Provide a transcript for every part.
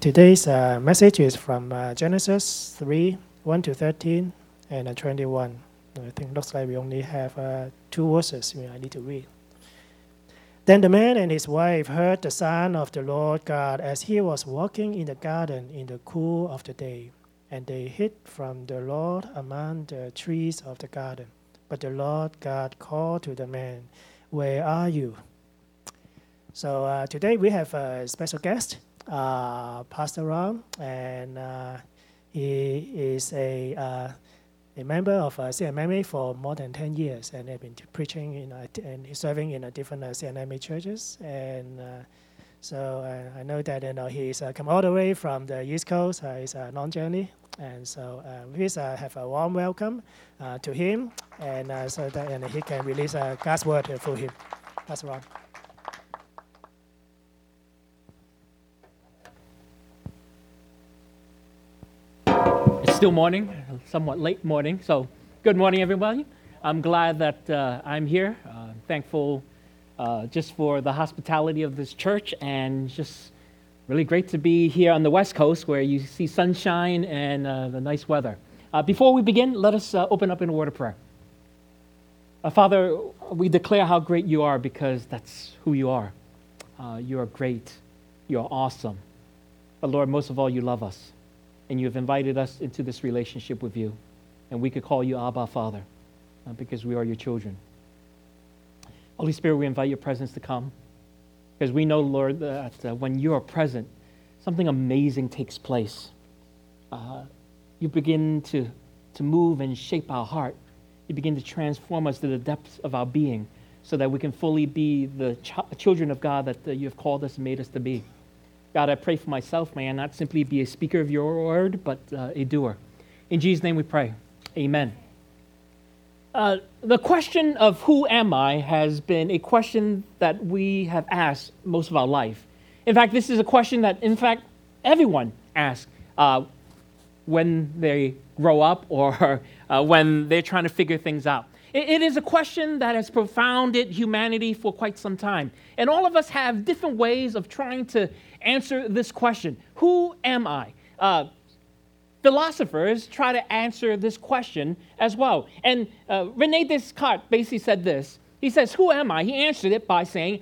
Today's message is from Genesis 3, 1 to 13, and 21. I think looks like we only have 2 verses I need to read. Then the man and his wife heard the sound of the Lord God as he was walking in the garden in the cool of the day. And they hid from the Lord among the trees of the garden. But the Lord God called to the man, "Where are you?" So today we have a special guest, Pastor Ron, and he is a member of CNMA for more than 10 years, and has been preaching and serving in different CNMA churches. And so I know that he's come all the way from the East Coast. It's a long journey, and so please have a warm welcome to him, and so that he can release God's word through him. Pastor Ron. Still morning, somewhat late morning. So good morning, everybody. I'm glad that I'm here. Thankful just for the hospitality of this church, and just really great to be here on the West Coast where you see sunshine and the nice weather. Before we begin, let us open up in a word of prayer. Father, we declare how great you are because that's who you are. You are great. You are awesome. But Lord, most of all, you love us. And you have invited us into this relationship with you. And we could call you Abba, Father, because we are your children. Holy Spirit, we invite your presence to come. Because we know, Lord, that when you are present, something amazing takes place. You begin to move and shape our heart. You begin to transform us to the depths of our being so that we can fully be the children of God that you have called us and made us to be. God, I pray for myself, may I not simply be a speaker of your word, but a doer. In Jesus' name we pray. Amen. The question of who am I has been a question that we have asked most of our life. In fact, this is a question that, everyone asks when they grow up or when they're trying to figure things out. It is a question that has profounded humanity for quite some time. And all of us have different ways of trying to answer this question. Who am I? Philosophers try to answer this question as well. And René Descartes basically said this. He says, who am I? He answered it by saying,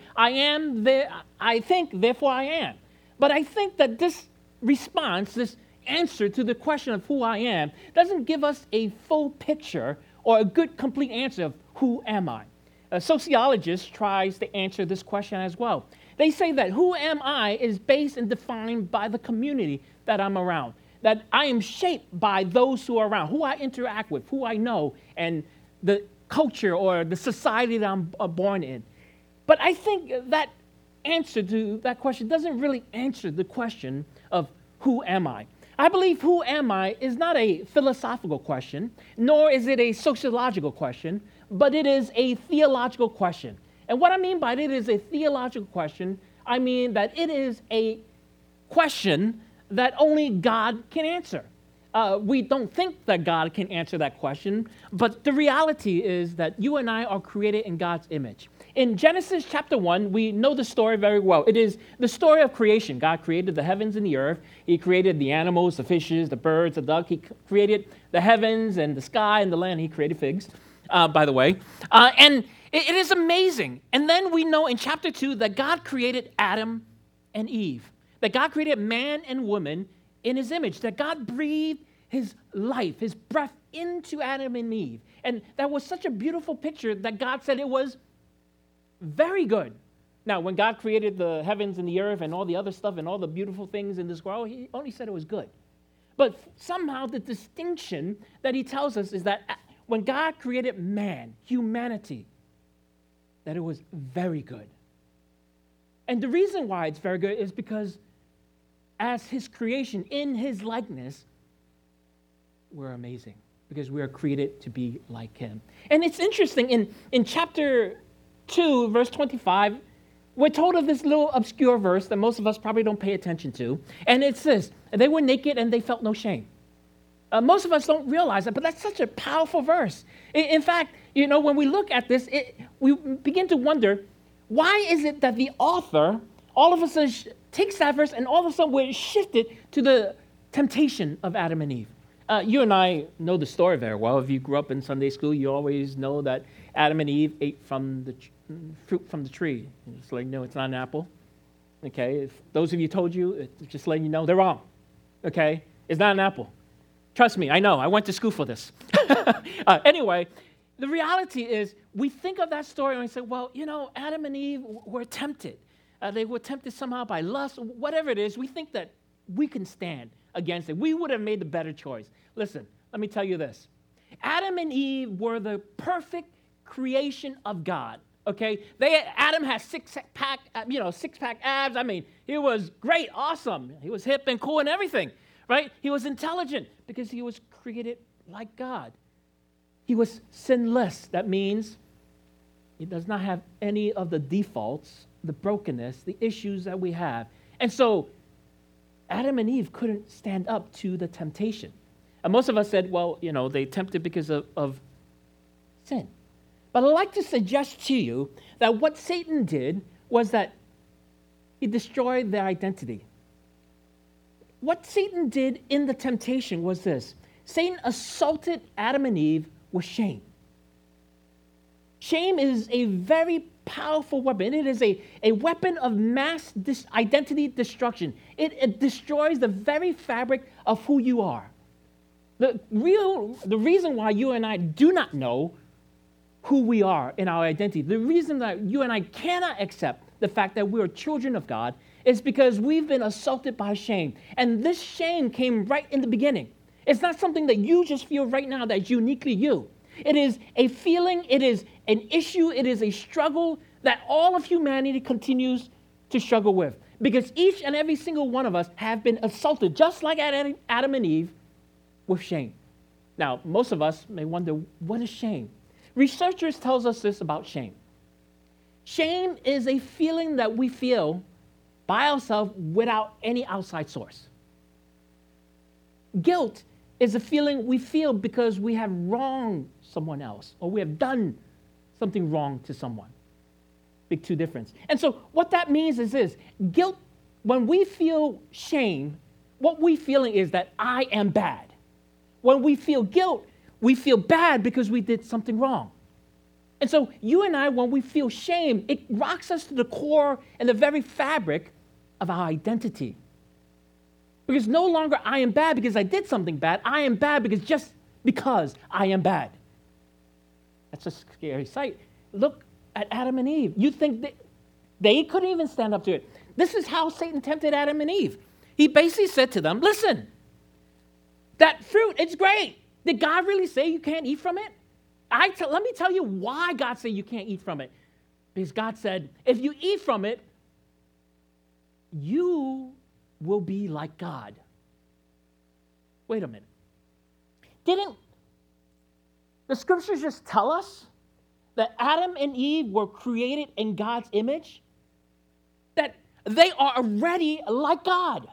I think, therefore I am. But I think that this response, this answer to the question of who I am, doesn't give us a full picture or a good, complete answer of who am I. A sociologist tries to answer this question as well. They say that who am I is based and defined by the community that I'm around, that I am shaped by those who are around, who I interact with, who I know, and the culture or the society that I'm born in. But I think that answer to that question doesn't really answer the question of who am I. I believe who am I is not a philosophical question, nor is it a sociological question, but it is a theological question. And what I mean by it is a theological question, I mean that it is a question that only God can answer. We don't think that God can answer that question, but the reality is that you and I are created in God's image. In Genesis chapter 1, we know the story very well. It is the story of creation. God created the heavens and the earth. He created the animals, the fishes, the birds, the duck. He created the heavens and the sky and the land. He created figs, by the way. And it is amazing. And then we know in chapter 2 that God created Adam and Eve, that God created man and woman in his image, that God breathed his life, his breath into Adam and Eve. And that was such a beautiful picture that God said it was very good. Now, when God created the heavens and the earth and all the other stuff and all the beautiful things in this world, he only said it was good. But somehow the distinction that he tells us is that when God created man, humanity, that it was very good. And the reason why it's very good is because as his creation, in his likeness, we're amazing because we are created to be like him. And it's interesting, in chapter 2, verse 25, we're told of this little obscure verse that most of us probably don't pay attention to. And it says, they were naked and they felt no shame. Most of us don't realize that, but that's such a powerful verse. In fact, when we look at this, we begin to wonder, why is it that the author all of a sudden takes that verse and all of a sudden we're shifted to the temptation of Adam and Eve. You and I know the story very well. If you grew up in Sunday school, you always know that Adam and Eve ate from the fruit from the tree. Just letting you know it's not an apple. Okay, if those of you told you, it's just letting you know they're wrong. Okay, it's not an apple. Trust me, I know. I went to school for this. Anyway, the reality is we think of that story and we say, well, Adam and Eve were tempted. They were tempted somehow by lust, whatever it is. We think that we can stand against it. We would have made the better choice. Listen, let me tell you this. Adam and Eve were the perfect creation of God. Okay, Adam had six-pack abs. I mean, he was great, awesome. He was hip and cool and everything, right? He was intelligent because he was created like God. He was sinless. That means he does not have any of the defaults, the brokenness, the issues that we have. And so Adam and Eve couldn't stand up to the temptation. And most of us said, well, they tempted because of sin. But I'd like to suggest to you that what Satan did was that he destroyed their identity. What Satan did in the temptation was this. Satan assaulted Adam and Eve with shame. Shame is a very powerful weapon. It is a weapon of mass identity destruction. It destroys the very fabric of who you are. The reason why you and I do not know who we are in our identity, the reason that you and I cannot accept the fact that we are children of God is because we've been assaulted by shame. And this shame came right in the beginning. It's not something that you just feel right now that's uniquely you. It is a feeling, it is an issue, it is a struggle that all of humanity continues to struggle with. Because each and every single one of us have been assaulted, just like Adam and Eve, with shame. Now, most of us may wonder, what is shame? Researchers tells us this about shame. Shame is a feeling that we feel by ourselves without any outside source. Guilt is a feeling we feel because we have wronged someone else or we have done something wrong to someone. Big two difference. And so what that means is this. Guilt, when we feel shame, what we're feeling is that I am bad. When we feel guilt, we feel bad because we did something wrong. And so you and I, when we feel shame, it rocks us to the core and the very fabric of our identity. Because no longer I am bad because I did something bad. I am bad because I am bad. That's a scary sight. Look at Adam and Eve. You think they couldn't even stand up to it. This is how Satan tempted Adam and Eve. He basically said to them, listen, that fruit, it's great. Did God really say you can't eat from it? Let me tell you why God said you can't eat from it. Because God said, if you eat from it, you will be like God. Wait a minute. Didn't the scriptures just tell us that Adam and Eve were created in God's image? That they are already like God.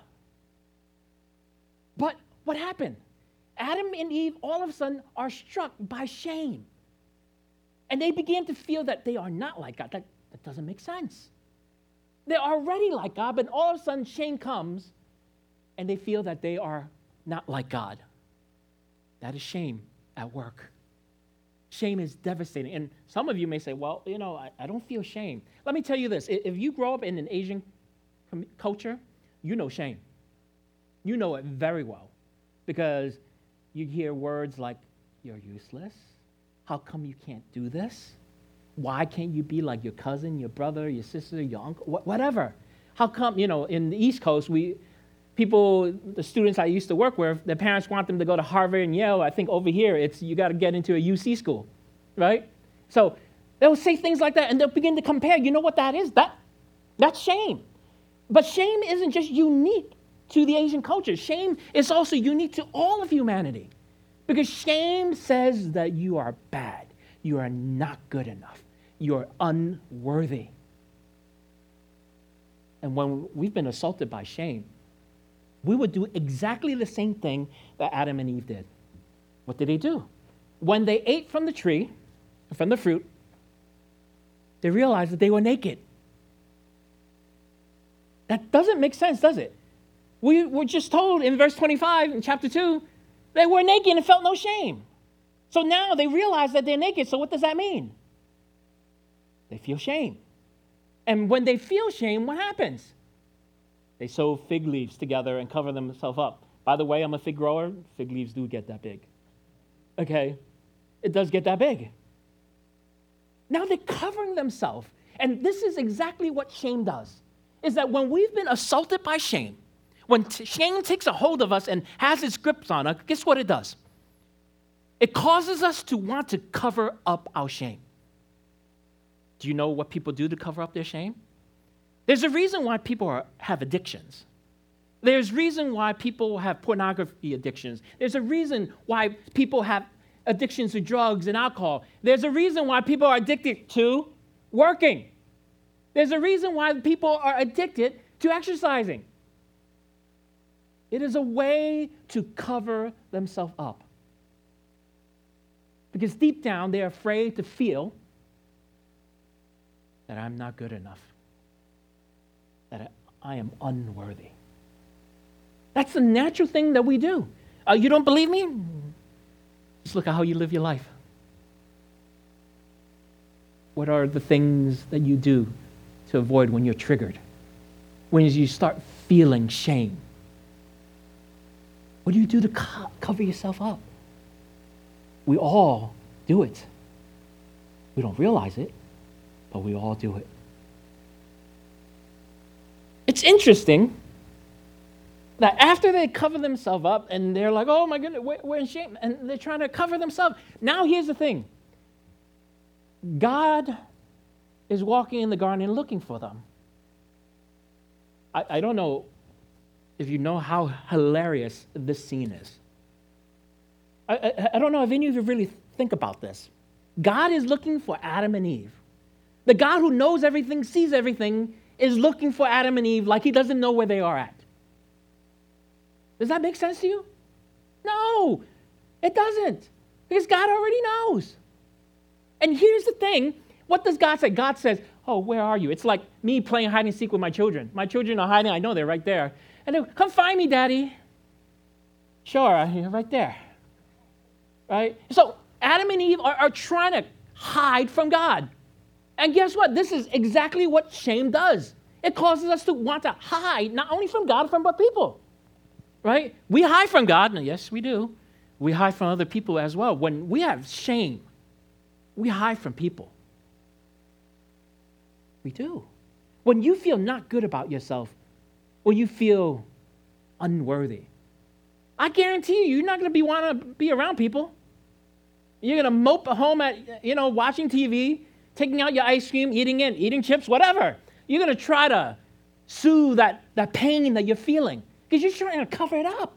But what happened? Adam and Eve all of a sudden are struck by shame. And they began to feel that they are not like God. That doesn't make sense. They're already like God, but all of a sudden shame comes and they feel that they are not like God. That is shame at work. Shame is devastating. And some of you may say, well, I don't feel shame. Let me tell you this. If you grow up in an Asian culture, you know shame. You know it very well because you hear words like, you're useless. How come you can't do this? Why can't you be like your cousin, your brother, your sister, your uncle, whatever? How come, in the East Coast, the students I used to work with, their parents want them to go to Harvard and Yale. I think over here, you got to get into a UC school, right? So they'll say things like that, and they'll begin to compare. You know what that is? That's shame. But shame isn't just unique to the Asian culture. Shame is also unique to all of humanity. Because shame says that you are bad. You are not good enough. You are unworthy. And when we've been assaulted by shame, we would do exactly the same thing that Adam and Eve did. What did they do? When they ate from the tree, from the fruit, they realized that they were naked. That doesn't make sense, does it? We were just told in verse 25 in chapter 2, they were naked and felt no shame. So now they realize that they're naked. So what does that mean? They feel shame. And when they feel shame, what happens? They sew fig leaves together and cover themselves up. By the way, I'm a fig grower. Fig leaves do get that big. Okay? It does get that big. Now they're covering themselves. And this is exactly what shame does. Is that when we've been assaulted by shame, when shame takes a hold of us and has its grips on us, guess what it does? It causes us to want to cover up our shame. Do you know what people do to cover up their shame? There's a reason why people have addictions. There's a reason why people have pornography addictions. There's a reason why people have addictions to drugs and alcohol. There's a reason why people are addicted to working. There's a reason why people are addicted to exercising. It is a way to cover themselves up. Because deep down, they're afraid to feel that I'm not good enough, that I am unworthy. That's the natural thing that we do. You don't believe me? Just look at how you live your life. What are the things that you do to avoid when you're triggered? When you start feeling shame? What do you do to cover yourself up? We all do it. We don't realize it, but we all do it. It's interesting that after they cover themselves up and they're like, oh my goodness, we're in shame, and they're trying to cover themselves. Now here's the thing. God is walking in the garden looking for them. I don't know if you know how hilarious this scene is. I don't know if any of you really think about this. God is looking for Adam and Eve. The God who knows everything, sees everything, is looking for Adam and Eve like he doesn't know where they are at. Does that make sense to you? No, it doesn't. Because God already knows. And here's the thing. What does God say? God says, oh, where are you? It's like me playing hide and seek with my children. My children are hiding. I know they're right there. And they come find me, Daddy. Sure, you're right there. Right? So Adam and Eve are trying to hide from God. And guess what? This is exactly what shame does. It causes us to want to hide, not only from God, but people. Right? We hide from God. And yes, we do. We hide from other people as well. When we have shame, we hide from people. We do. When you feel not good about yourself, or you feel unworthy, I guarantee you're not going to want to be around people. You're going to mope at home at, watching TV, taking out your ice cream, eating chips, whatever. You're going to try to soothe that pain that you're feeling because you're trying to cover it up.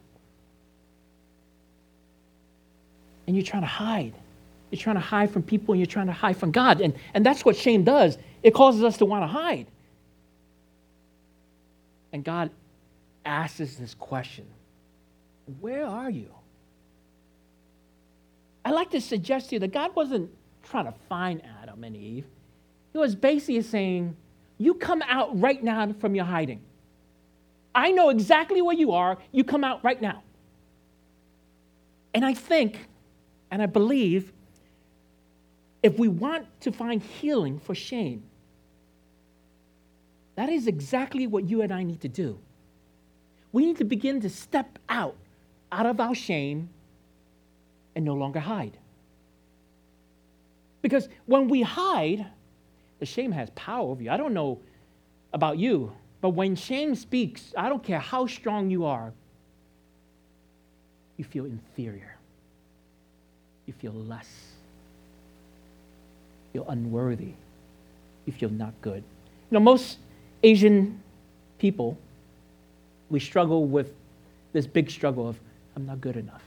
And you're trying to hide. You're trying to hide from people and you're trying to hide from God. And that's what shame does. It causes us to want to hide. And God asks us this question. Where are you? I'd like to suggest to you that God wasn't trying to find Adam and Eve. He was basically saying, you come out right now from your hiding. I know exactly where you are. You come out right now. And I think, and I believe, if we want to find healing for shame, that is exactly what you and I need to do. We need to begin to step out of our shame and no longer hide. Because when we hide, the shame has power over you. I don't know about you, but when shame speaks, I don't care how strong you are, you feel inferior. You feel less. You feel unworthy. You feel not good. Most Asian people, we struggle with this big struggle of, I'm not good enough.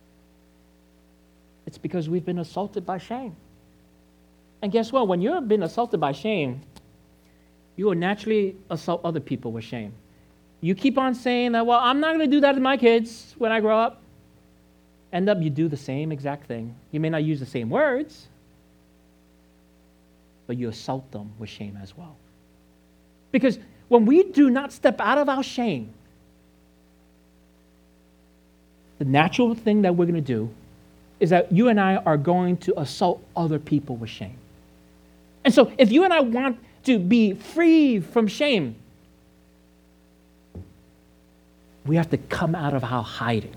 It's because we've been assaulted by shame. And guess what? When you've been assaulted by shame, you will naturally assault other people with shame. You keep on saying that, well, I'm not going to do that to my kids when I grow up. End up, you do the same exact thing. You may not use the same words, but you assault them with shame as well. Because when we do not step out of our shame, the natural thing that we're going to do is that you and I are going to assault other people with shame. And so if you and I want to be free from shame, we have to come out of our hiding.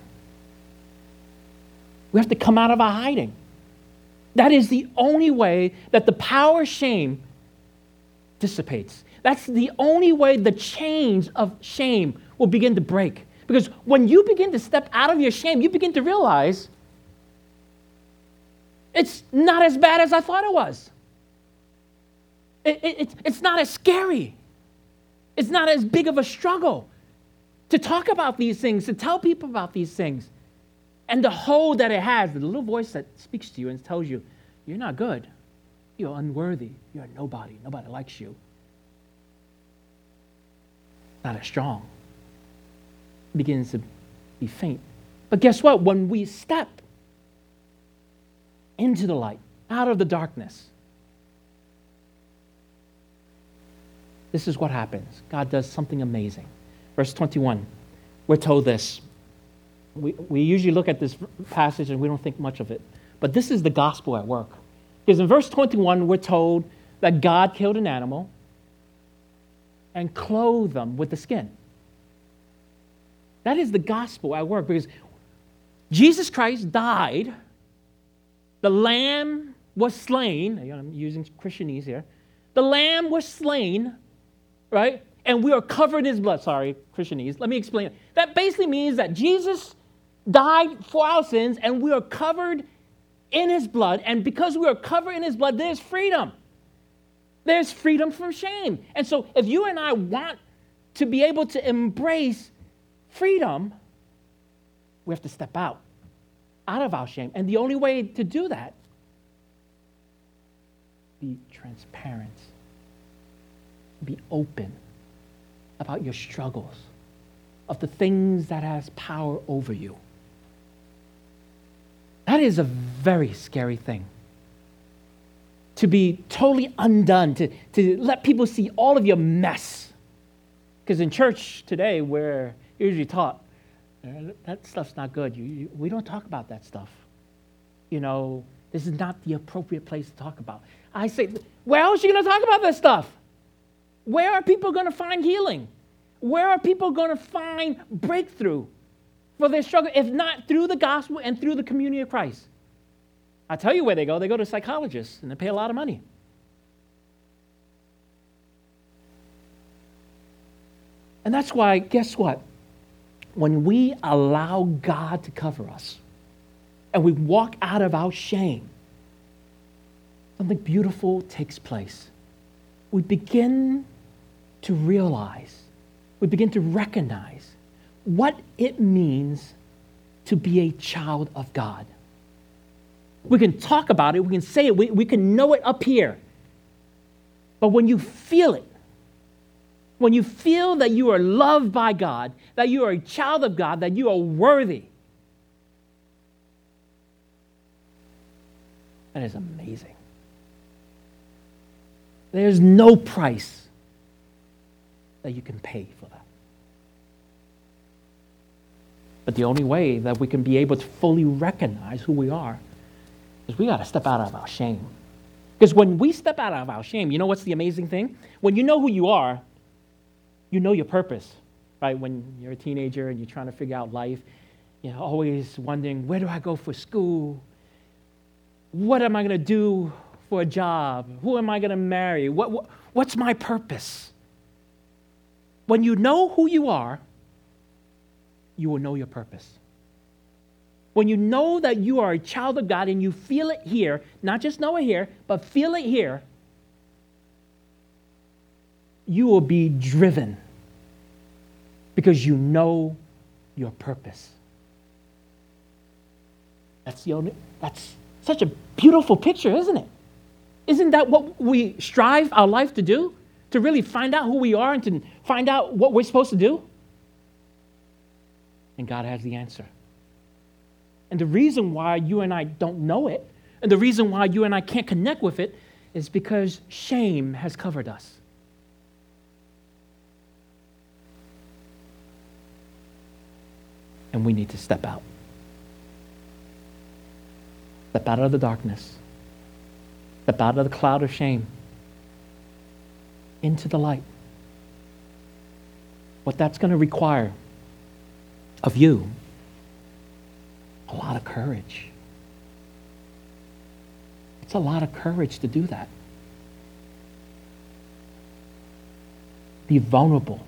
We have to come out of our hiding. That is the only way that the power of shame dissipates. That's the only way the chains of shame will begin to break. Because when you begin to step out of your shame, you begin to realize it's not as bad as I thought it was. It's not as scary. It's not as big of a struggle to talk about these things, to tell people about these things. And the hold that it has, the little voice that speaks to you and tells you, you're not good. You're unworthy. You're nobody. Nobody likes you. Not as strong. It begins to be faint. But guess what? When we step into the light, out of the darkness, this is what happens. God does something amazing. Verse 21, we're told this. We usually look at this passage and we don't think much of it. But this is the gospel at work. Because in verse 21, we're told that God killed an animal and clothed them with the skin. That is the gospel at work. Because Jesus Christ died. The lamb was slain. I'm using Christianese here. The lamb was slain, right? And we are covered in his blood. Sorry, Christianese. Let me explain it. That basically means that Jesus died for our sins and we are covered in his blood. And because we are covered in his blood, there's freedom. There's freedom from shame. And so if you and I want to be able to embrace freedom, we have to step out of our shame. And the only way to do that, be transparent, be open about your struggles, of the things that has power over you. That is a very scary thing. To be totally undone, to let people see all of your mess. Because in church today, we're usually taught, that stuff's not good. We don't talk about that stuff. You know, this is not the appropriate place to talk about. I say, where else are you going to talk about this stuff? Where are people going to find healing? Where are people going to find breakthrough for their struggle, if not through the gospel and through the community of Christ? I tell you where they go. They go to psychologists, and they pay a lot of money. And that's why, guess what? When we allow God to cover us, and we walk out of our shame, something beautiful takes place. We begin to realize, we begin to recognize what it means to be a child of God. We can talk about it, we can say it, we can know it up here. But when you feel it, when you feel that you are loved by God, that you are a child of God, that you are worthy, that is amazing. There's no price that you can pay for that. But the only way that we can be able to fully recognize who we are is we got to step out of our shame. Because when we step out of our shame, you know what's the amazing thing? When you know who you are, you know your purpose, right? When you're a teenager and you're trying to figure out life, you're always wondering, where do I go for school? What am I going to do for a job? Who am I going to marry? What's my purpose? When you know who you are, you will know your purpose. When you know that you are a child of God and you feel it here, not just know it here, but feel it here, you will be driven because you know your purpose. That's such a beautiful picture, isn't it? Isn't that what we strive our life to do? To really find out who we are and to find out what we're supposed to do? And God has the answer. And the reason why you and I don't know it, and the reason why you and I can't connect with it, is because shame has covered us. And we need to step out. Step out of the darkness. Step out of the cloud of shame. Into the light. What that's going to require of you, a lot of courage. It's a lot of courage to do that. Be vulnerable.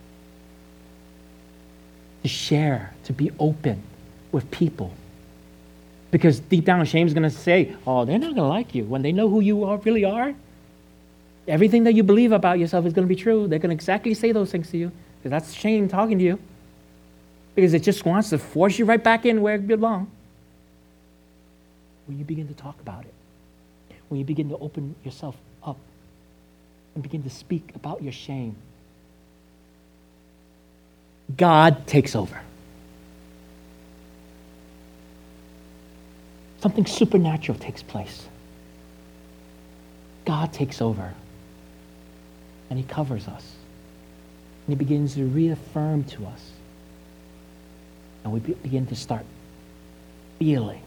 To share, to be open with people. Because deep down, shame is going to say, oh, they're not going to like you. When they know who you really are, everything that you believe about yourself is going to be true. They're going to exactly say those things to you. Because that's shame talking to you. Because it just wants to force you right back in where you belong. When you begin to talk about it, when you begin to open yourself up and begin to speak about your shame, God takes over. Something supernatural takes place. God takes over. And he covers us. And he begins to reaffirm to us. And we begin to start feeling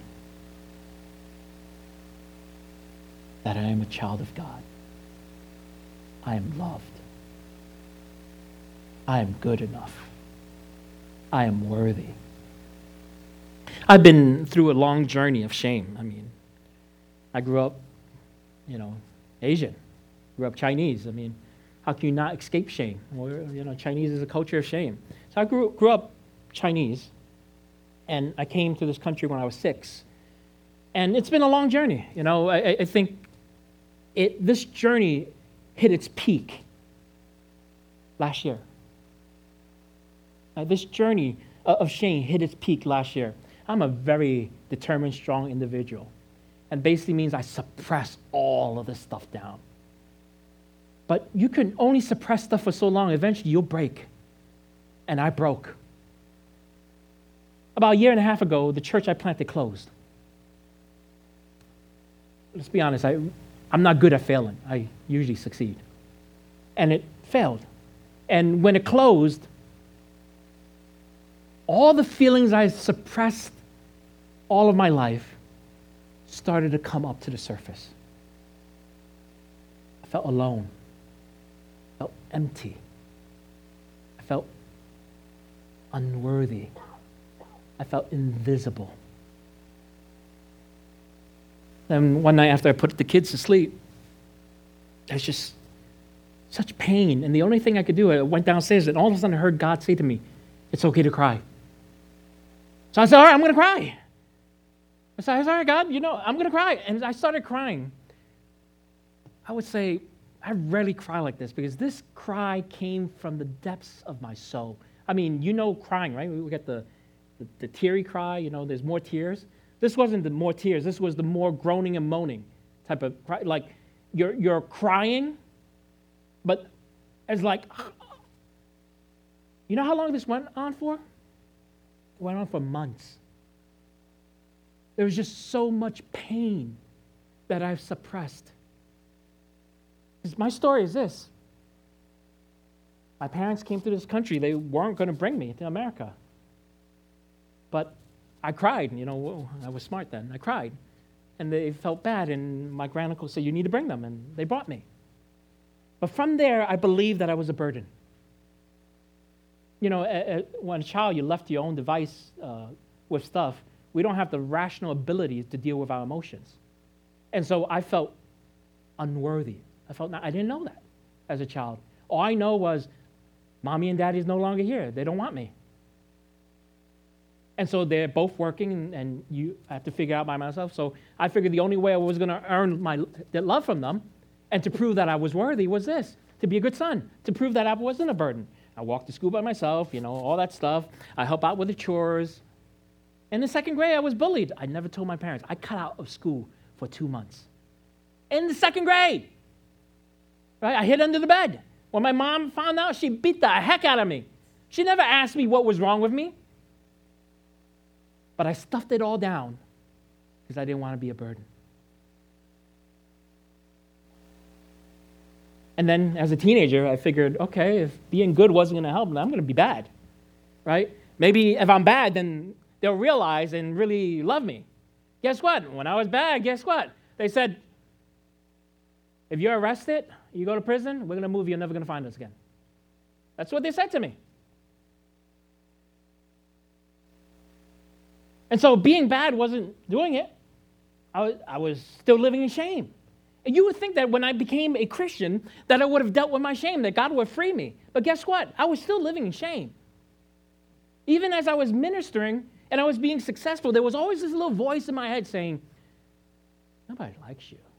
that I am a child of God. I am loved. I am good enough. I am worthy. I've been through a long journey of shame. I mean, I grew up, Asian. Grew up Chinese. I mean, how can you not escape shame? Well, Chinese is a culture of shame. So I grew up Chinese, and I came to this country when I was 6. And it's been a long journey. I think this journey hit its peak last year. This journey of shame hit its peak last year. I'm a very determined, strong individual. And basically means I suppress all of this stuff down. But you can only suppress stuff for so long. Eventually, you'll break. And I broke. About a year and a half ago, the church I planted closed. Let's be honest, I'm not good at failing. I usually succeed. And it failed. And when it closed, all the feelings I suppressed all of my life started to come up to the surface. I felt alone. I felt empty. I felt unworthy. I felt invisible. Then one night after I put the kids to sleep, there's just such pain. And the only thing I could do, I went downstairs and all of a sudden I heard God say to me, it's okay to cry. So I said, all right, I'm going to cry. I said, all right, God, I'm going to cry. And I started crying. I would say, I rarely cry like this because this cry came from the depths of my soul. I mean, crying, right? We get the teary cry, there's more tears. This wasn't the more tears. This was the more groaning and moaning type of cry. Like, you're crying, but it's like, you know how long this went on for? It went on for months. There was just so much pain that I've suppressed. My story is this. My parents came to this country. They weren't going to bring me to America. But I cried. I was smart then. I cried. And they felt bad. And my granduncle said, you need to bring them. And they brought me. But from there, I believed that I was a burden. When a child, you're left to your own device with stuff. We don't have the rational ability to deal with our emotions. And so I felt unworthy. I didn't know that as a child. All I know was, Mommy and Daddy's no longer here. They don't want me. And so they're both working, and I have to figure out by myself. So I figured the only way I was going to earn their love from them and to prove that I was worthy was this, to be a good son, to prove that I wasn't a burden. I walk to school by myself, all that stuff. I help out with the chores. In the 2nd grade, I was bullied. I never told my parents. I cut out of school for 2 months. In the 2nd grade. Right? I hid under the bed. When my mom found out, she beat the heck out of me. She never asked me what was wrong with me. But I stuffed it all down because I didn't want to be a burden. And then as a teenager, I figured, okay, if being good wasn't going to help, then I'm going to be bad. Right? Maybe if I'm bad, then they'll realize and really love me. Guess what? When I was bad, guess what? They said, if you're arrested, you go to prison, we're going to move you, you're never going to find us again. That's what they said to me. And so being bad wasn't doing it. I was still living in shame. And you would think that when I became a Christian, that I would have dealt with my shame, that God would free me. But guess what? I was still living in shame. Even as I was ministering and I was being successful, there was always this little voice in my head saying, nobody likes you.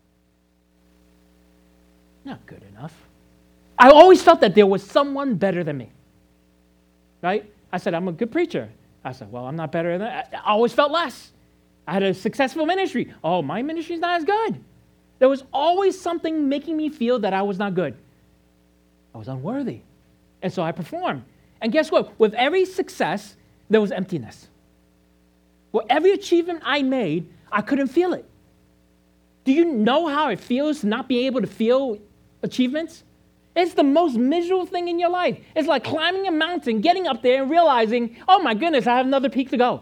Not good enough. I always felt that there was someone better than me. Right? I said, I'm a good preacher. I said, well, I'm not better than that. I always felt less. I had a successful ministry. Oh, my ministry's not as good. There was always something making me feel that I was not good. I was unworthy. And so I performed. And guess what? With every success, there was emptiness. With every achievement I made, I couldn't feel it. Do you know how it feels to not be able to feel achievements? It's the most miserable thing in your life. It's like climbing a mountain, getting up there and realizing, oh my goodness, I have another peak to go.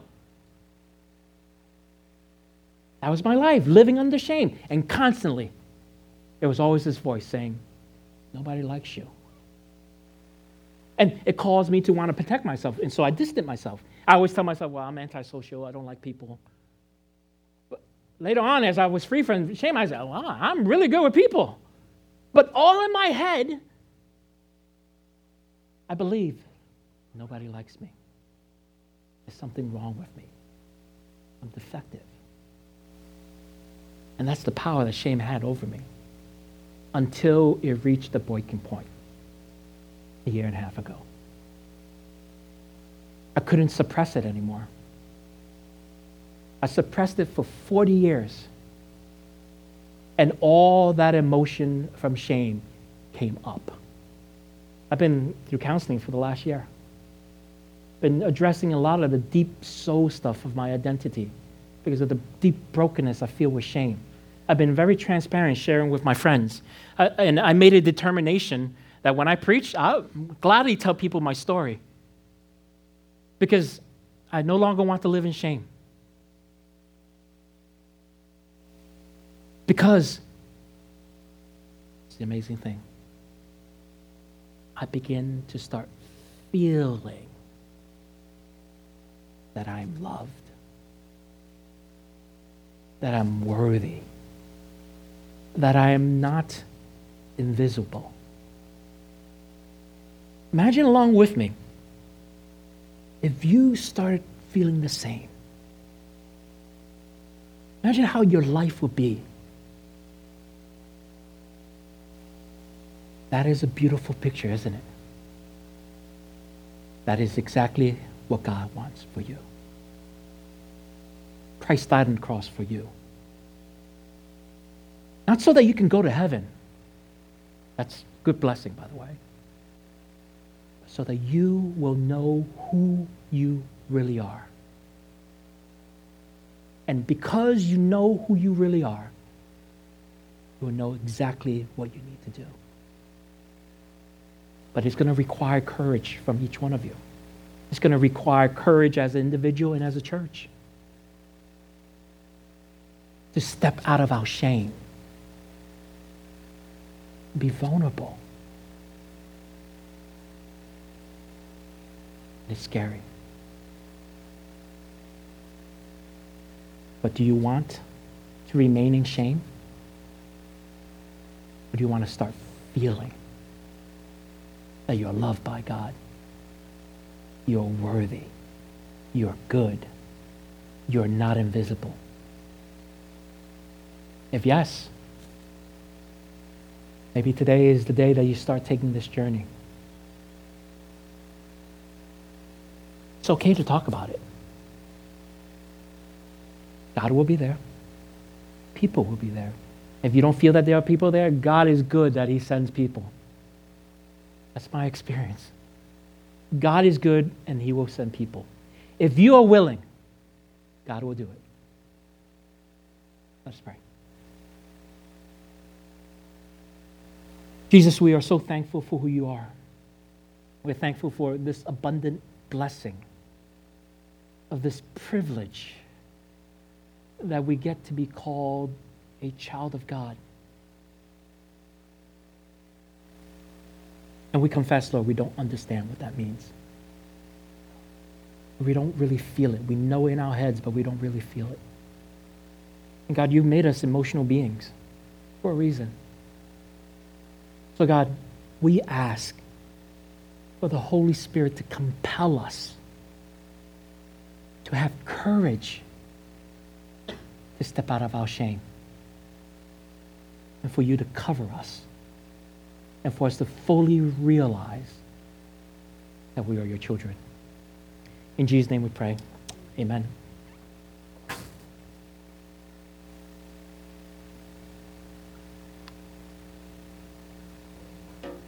That was my life, living under shame. And constantly, there was always this voice saying, nobody likes you. And it caused me to want to protect myself. And so I distanced myself. I always tell myself, well, I'm antisocial. I don't like people. But later on, as I was free from shame, I said, well, I'm really good with people. But all in my head, I believe nobody likes me. There's something wrong with me. I'm defective. And that's the power that shame had over me until it reached the breaking point a year and a half ago. I couldn't suppress it anymore. I suppressed it for 40 years. And all that emotion from shame came up. I've been through counseling for the last year. Been addressing a lot of the deep soul stuff of my identity because of the deep brokenness I feel with shame. I've been very transparent sharing with my friends. And I made a determination that when I preach, I'll gladly tell people my story because I no longer want to live in shame. Because it's the amazing thing. I begin to start feeling that I'm loved, that I'm worthy, that I am not invisible. Imagine along with me if you started feeling the same. Imagine how your life would be. That is a beautiful picture, isn't it? That is exactly what God wants for you. Christ died on the cross for you. Not so that you can go to heaven. That's a good blessing, by the way. So that you will know who you really are. And because you know who you really are, you will know exactly what you need to do. But it's going to require courage from each one of you. It's going to require courage as an individual and as a church to step out of our shame. Be vulnerable. It's scary. But do you want to remain in shame? Or do you want to start feeling that you're loved by God? You're worthy. You're good. You're not invisible. If yes, maybe today is the day that you start taking this journey. It's okay to talk about it. God will be there. People will be there. If you don't feel that there are people there, God is good that He sends people. That's my experience. God is good and He will send people. If you are willing, God will do it. Let's pray. Jesus, we are so thankful for who You are. We're thankful for this abundant blessing of this privilege that we get to be called a child of God. And we confess, Lord, we don't understand what that means. We don't really feel it. We know it in our heads, but we don't really feel it. And God, you've made us emotional beings for a reason. So God, we ask for the Holy Spirit to compel us to have courage to step out of our shame, and for you to cover us, and for us to fully realize that we are your children. In Jesus' name we pray. Amen.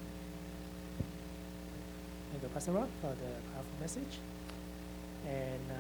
Thank you, Pastor Rob, for the powerful message. And